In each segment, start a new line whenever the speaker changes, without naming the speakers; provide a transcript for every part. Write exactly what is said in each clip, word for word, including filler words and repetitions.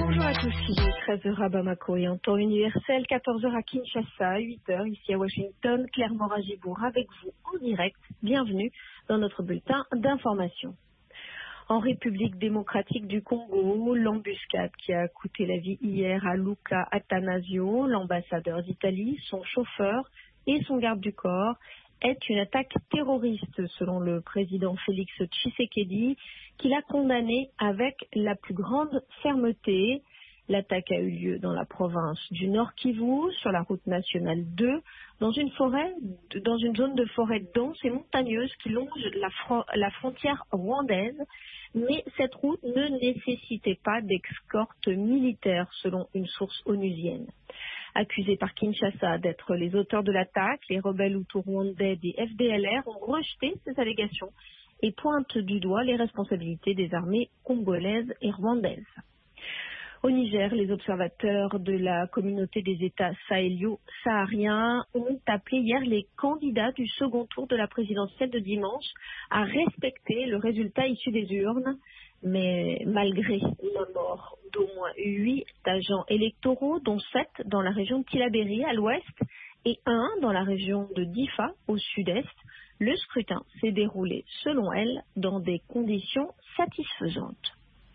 Bonjour à tous, il est treize heures à Bamako et en temps universel, quatorze heures à Kinshasa, huit heures ici à Washington, Claire Moragibourg avec vous en direct. Bienvenue dans notre bulletin d'information. En République démocratique du Congo, l'embuscade qui a coûté la vie hier à Luca Attanasio, l'ambassadeur d'Italie, son chauffeur et son garde du corps, est une attaque terroriste selon le président Félix Tshisekedi, qu'il a condamné avec la plus grande fermeté. L'attaque a eu lieu dans la province du Nord Kivu, sur la route nationale deux, dans une forêt, dans une zone de forêt dense et montagneuse qui longe la, fro- la frontière rwandaise. Mais cette route ne nécessitait pas d'escorte militaire, selon une source onusienne. Accusés par Kinshasa d'être les auteurs de l'attaque, les rebelles hutus rwandais des F D L R ont rejeté ces allégations et pointent du doigt les responsabilités des armées congolaises et rwandaises. Au Niger, les observateurs de la communauté des États sahélio-sahariens ont appelé hier les candidats du second tour de la présidentielle de dimanche à respecter le résultat issu des urnes. Mais malgré la mort d'au moins huit agents électoraux, dont sept dans la région de Tillabéri à l'ouest et un dans la région de Difa au sud-est, le scrutin s'est déroulé, selon elle, dans des conditions satisfaisantes.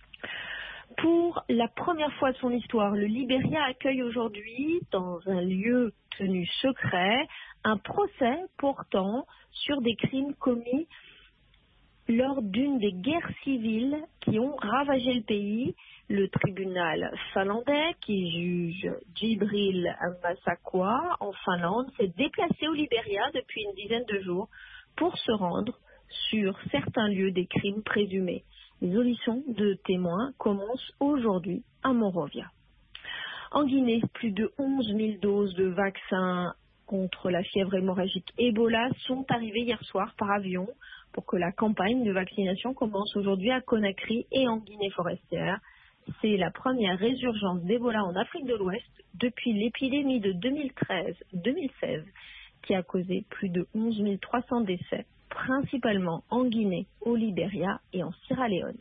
Pour la première fois de son histoire, le Libéria accueille aujourd'hui, dans un lieu tenu secret, un procès portant sur des crimes commis lors d'une des guerres civiles qui ont ravagé le pays. Le tribunal finlandais, qui juge Djibril Massaquoi en Finlande, s'est déplacé au Libéria depuis une dizaine de jours pour se rendre sur certains lieux des crimes présumés. Les auditions de témoins commencent aujourd'hui à Monrovia. En Guinée, plus de onze mille doses de vaccins contre la fièvre hémorragique Ebola sont arrivées hier soir par avion pour que la campagne de vaccination commence aujourd'hui à Conakry et en Guinée forestière. C'est la première résurgence d'Ebola en Afrique de l'Ouest depuis l'épidémie de deux mille treize deux mille seize qui a causé plus de onze mille trois cents décès, principalement en Guinée, au Libéria et en Sierra Leone.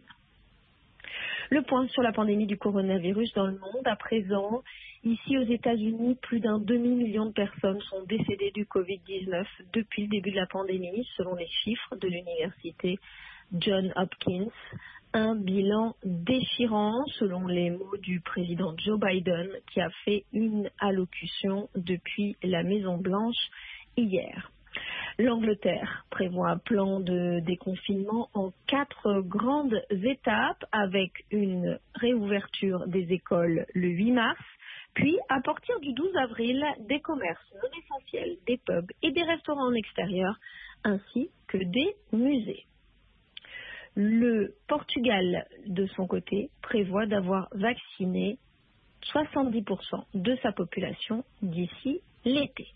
Le point sur la pandémie du coronavirus dans le monde. À présent, ici aux États-Unis, plus d'un demi-million de personnes sont décédées du covid dix-neuf depuis le début de la pandémie, selon les chiffres de l'université Johns Hopkins. Un bilan déchirant, selon les mots du président Joe Biden, qui a fait une allocution depuis la Maison-Blanche hier. L'Angleterre prévoit un plan de déconfinement en quatre grandes étapes, avec une réouverture des écoles le huit mars, puis à partir du douze avril, des commerces non essentiels, des pubs et des restaurants en extérieur, ainsi que des musées. Le Portugal, de son côté, prévoit d'avoir vacciné soixante-dix pour cent de sa population d'ici l'été.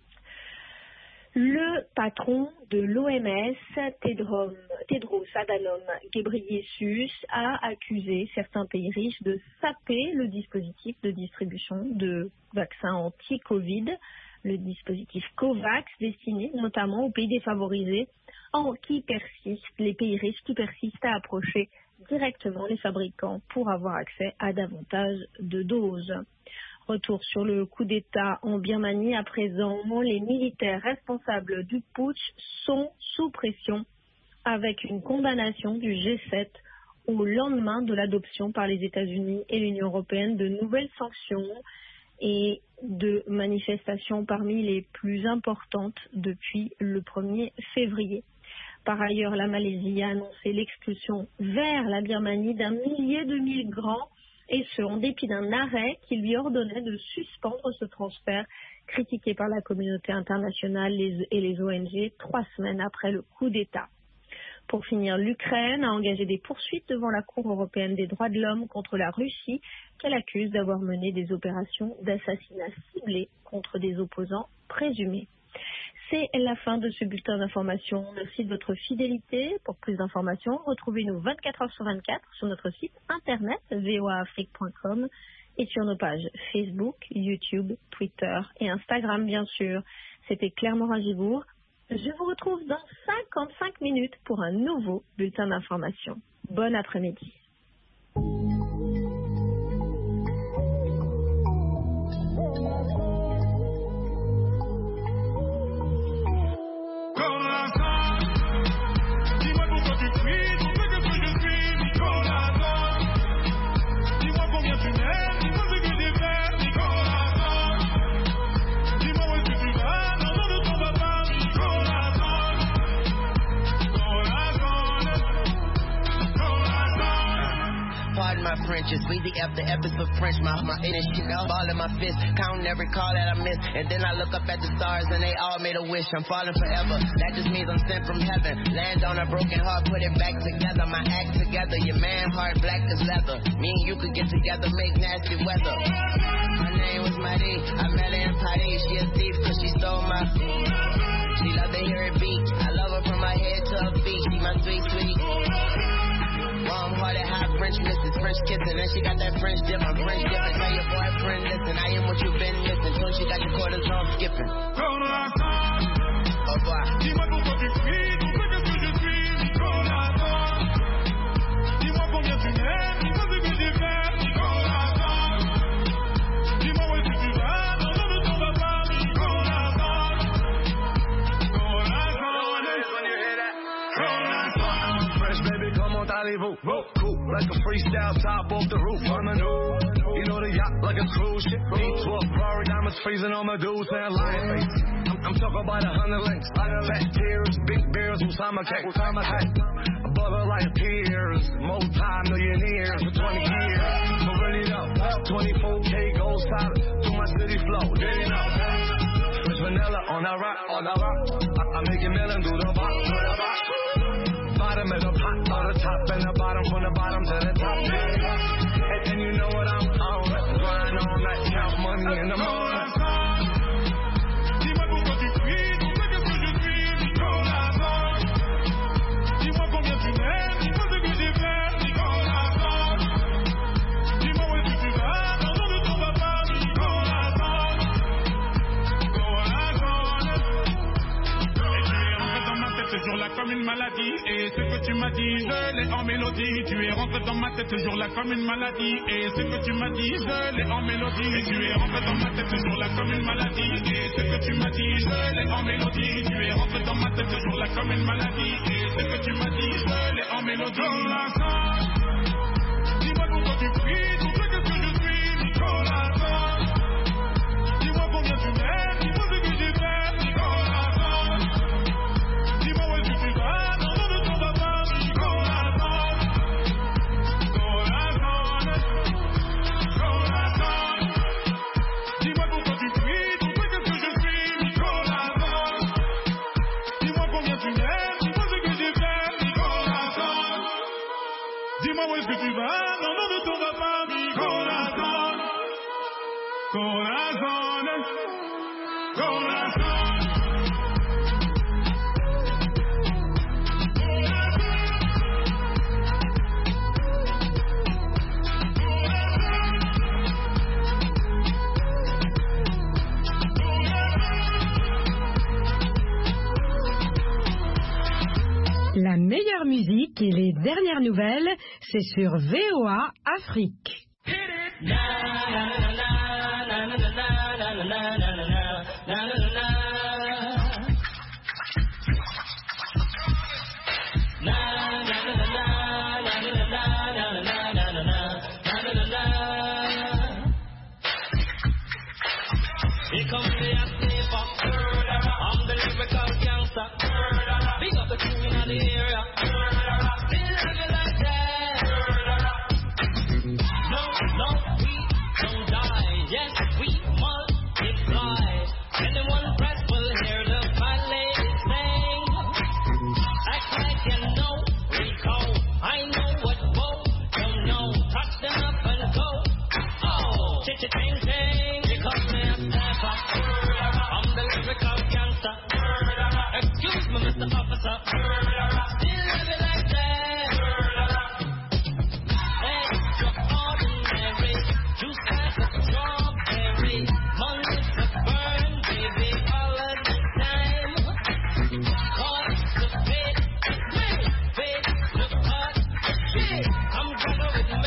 Le patron de l'O M S, Tedros, Tedros Adhanom Ghebreyesus, a accusé certains pays riches de saper le dispositif de distribution de vaccins anti-Covid, le dispositif COVAX, destiné notamment aux pays défavorisés, en qui persistent, les pays riches qui persistent à approcher directement les fabricants pour avoir accès à davantage de doses. Retour sur le coup d'État en Birmanie. À présent, les militaires responsables du putsch sont sous pression, avec une condamnation du G sept au lendemain de l'adoption par les États-Unis et l'Union européenne de nouvelles sanctions et de manifestations parmi les plus importantes depuis le premier février. Par ailleurs, la Malaisie a annoncé l'expulsion vers la Birmanie d'un millier de migrants, et ce, en dépit d'un arrêt qui lui ordonnait de suspendre ce transfert, critiqué par la communauté internationale et les O N G trois semaines après le coup d'État. Pour finir, l'Ukraine a engagé des poursuites devant la Cour européenne des droits de l'homme contre la Russie, qu'elle accuse d'avoir mené des opérations d'assassinat ciblés contre des opposants présumés. C'est la fin de ce bulletin d'information. Merci de votre fidélité. Pour plus d'informations, retrouvez-nous vingt-quatre heures sur vingt-quatre sur notre site internet v o a afrique point com et sur nos pages Facebook, YouTube, Twitter et Instagram, bien sûr. C'était Claire Moragibourg. Je vous retrouve dans cinquante-cinq minutes pour un nouveau bulletin d'information. Bon après-midi.
pardon my French. It's Weezy after epics for French. My, my inner shit, ball in my fist. Counting every call that I miss. And then I look up at the stars and they all made a wish. I'm falling forever. That just means I'm sent from heaven. Land on a broken heart, put it back together. My act together. Your man heart black as leather. Me and you could get together, make nasty weather. My name was Marie. I met her in Paris. She a thief cause she stole my. She love to hear it beat. I love her from my head to her feet. She my sweet, sweet. Warm hearted, hot French missus, French kissing. And she got that French dip, I'm French dipping. Tell your boyfriend, listen, I am what you've been missing. Soon she got your cortisone skipping. Au revoir.
Dis-moi pourquoi tu fuis, tout ce que je suis, Nicolas. Dis-moi combien tu m'aimes, dis-moi ce que j'ai fait, Nicolas. Dis-moi où est-ce que tu vas, non, non, ne t'en vas pas, Nicolas.
Fresh baby, comment allez-vous? Cool, like a freestyle top off the roof on the new. You know the yacht like a cruise ship. D twelve Ferrari diamonds freezing on my dudes and lion face. I'm, I'm talking about a hundred links. Fat tears, big beers, Usama cake. Usama cake. Above her like peers. Multi-millionaires for twenty years. So really though, twenty-four K gold solid through my city flow. Did you know? Fresh vanilla on that rock, on that rock. I, I make it melon do the box, do the box. Bottom of the pot, on the top and the bottom, from the bottom to the top. And, and you know what I'm on, grind all night, count money in the morning.
Dis-moi pourquoi tu fuis, tout ce que je suis, Nicolas. Dis-moi combien tu m'aimes, dis-moi ce que j'ai fait, Nicolas. Dis-moi où est-ce que tu vas, non, non, ne t'en vas pas, Nicolas. Et tu es rentré dans ma tête ce jour-là comme une maladie. Et ce que tu m'as dit, je l'ai en mélodie. Tu es rentré dans ma tête ce jour-là comme une maladie. Et ce que tu m'as dit, je l'ai en mélodie. Et tu es rentré dans ma tête ce jour-là comme une maladie. Et ce que tu m'as dit, je l'ai en mélodie. Tu es rentré dans ma tête ce jour-là comme une maladie. Et ce que tu m'as dit, je l'ai en mélodie. Dis-moi pourquoi tu fuis, tout ce que je suis, Nicolas. Dis-moi combien tu m'aimes, dis-moi ce que j'ai fait, Nicolas. Dis-moi où est-ce que tu vas, non, non, ne t'en vas pas, Nicolas. Dis-moi pourquoi tu fuis, tout ce que je suis, Nicolas. Dis-moi combien tu m'aimes, dis-moi ce que j'ai fait, Nicolas. Dis-moi où est-ce que tu vas, non, non, ne t'en vas pas, Nicolas. Corazon, corazon.
La meilleure musique et les dernières nouvelles, c'est sur V O A Afrique.
Na, na, na, na, na, na, na, na, na, na, na, na.